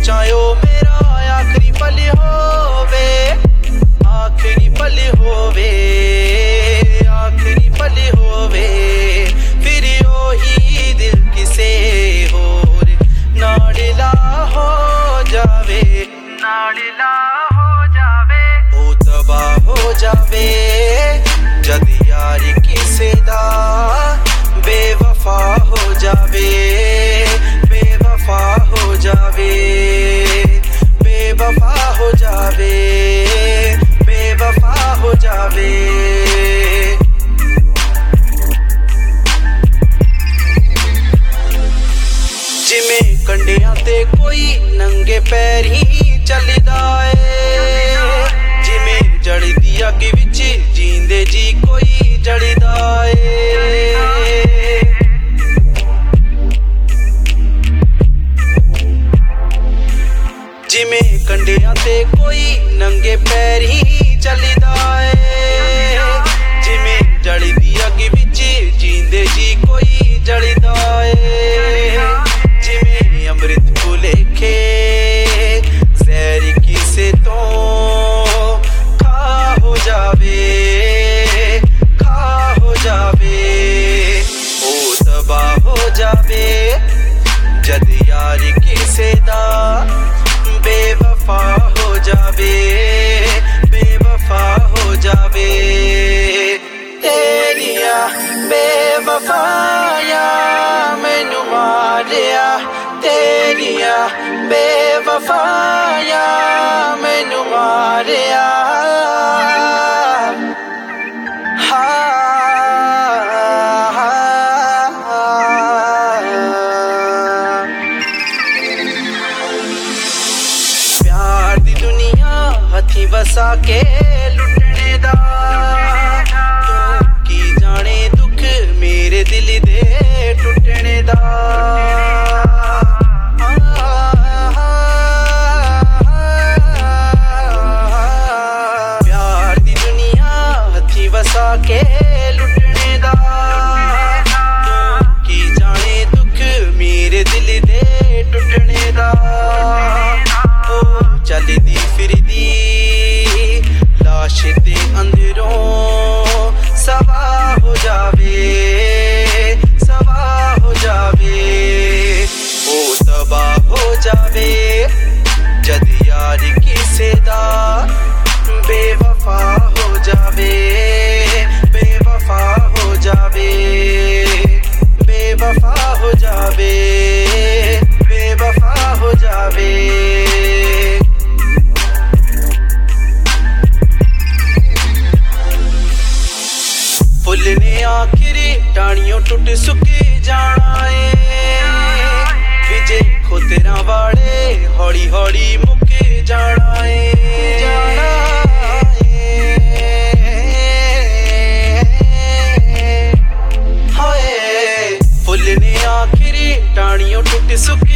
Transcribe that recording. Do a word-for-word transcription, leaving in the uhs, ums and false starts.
चाहे ओ मेरा आखिरी पल होवे, आखिरी पल होवे, आखिरी पल होवे, फिर ओही दिल किसे होर नाड़ला हो जावे, नाड़ला हो जावे, ओ तबाह हो जावे जद यार किसे दा बेवफा हो जावे, बेवफा हो जावे, बेवफा हो जावे, बेवफा हो जावे। जिमें कंडियां ते कोई नंगे पैर ही चलदा है, जिमें जड़दी अग विच जींदे जी कोई जड़दा है, जिमें कंडियां ते कोई नंगे पैर ही चलदा है, जिमें जड़दी अग विच जींदे जी कोई जड़दा है, जिमें अमृत भुलेखे जहर किसे तो खा हो जावे, खा हो जावे, ओ तबाह हो जावे जद यार किसे दा बेवफा हो जावे, बेवफा हो जावे। तेरिया बेवफाया मैनू मारिया, तेरिया बेवफाया मैनू मारिया, प्यार दी दुनिया हथी वसा के लुटने दा, की जाने दुख मेरे दिल दे टुटने दा, प्यार दी दुनिया हथी वसा के लुटने दा, की जाने दुख मेरे दिल दे टुटने दा, चलदी फिरदी लाश ते अंदरों सवा हो जावे, सवा हो जावे, ओ तबाह हो जावे जद यार किसे दा बेवफा हो जावे, बेवफा हो जावे, बेवफा हो जावे, बेवफा हो जावे। फुल ने आखिरी टाणियों टुट सुके जाना है, विजे खोतेरा वाले हौली हौली मुके जाना है, जाना है, हाय फुल ने आखिरी टाणियों टुट सुके